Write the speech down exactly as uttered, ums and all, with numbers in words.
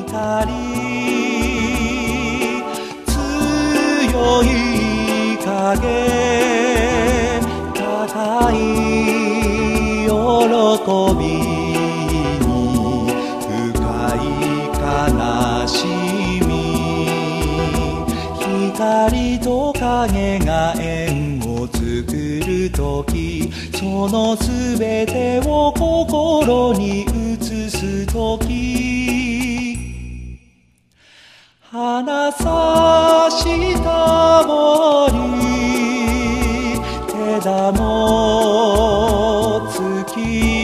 光強い影高い喜びに深い悲しみ光と影が縁を作るときそのすべてを心に映すとき花さした森枝も月